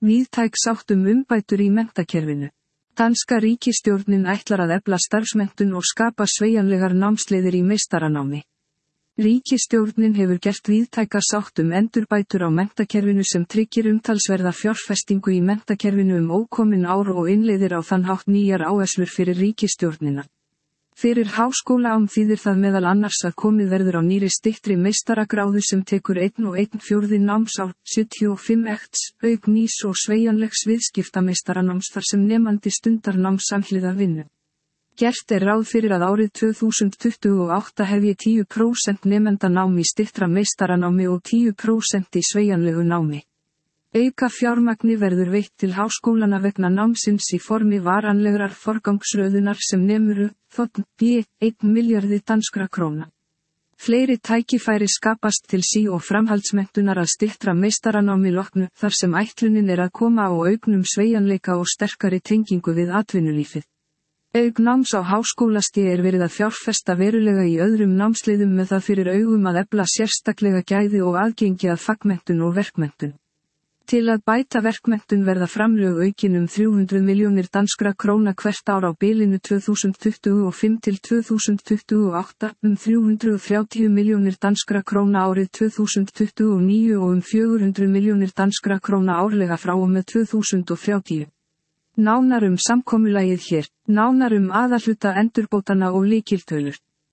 Víðtæk sátt umbætur í menntakerfinu. Danska ríkisstjórnin ætlar að efla starfsmenntun og skapa sveigjanlegar námsleiðir í meistaranámi. Ríkisstjórnin hefur gert víðtæka sátt endurbætur á menntakerfinu sem tryggir umtalsverða fjárfestingu í menntakerfinu ókomin ár og innleiðir á þann hátt nýjar áherslur fyrir ríkisstjórnina. Fyrir háskólanám þýðir það meðal annars að komið verður á nýrri styttri meistaragráðu sem tekur 1,1/4 námsár, 75 ECTS, auk nýs og sveigjanlegs viðskiptameistaranáms þar sem nemandi stundar nám samhliða vinnu. Gert ráð fyrir að árið 2028 hefji 10% nemenda nám í styttra meistaranámi og 10% í sveigjanlegu námi. Auka fjármagni verður veitt til háskólana vegna námsins í formi varanlegrar forgangsröðunar sem nemur b. 1 milljarði danskra króna. Fleiri tækifæri skapast til og framhaldsmenntunar að styttra meistaranámi loknu þar sem ætlunin að koma á auknum sveigjanleika og sterkari tengingu við atvinnulífið. Auk náms á háskólastigi verið að fjárfesta verulega í öðrum námsleiðum með það fyrir augum að efla sérstaklega gæði og aðgengi að fagmenntun og verkmenntun. Til að bæta verkmenntun verða framlög aukin 300 milljónir danskra króna hvert ár á bilinu 2025 til 2028, 330 milljónir danskra króna árið 2029 og 400 milljónir danskra króna árlega frá og með 2030. Nánar samkomulagið hér, nánar aðalhluta endurbótana og lykiltölur.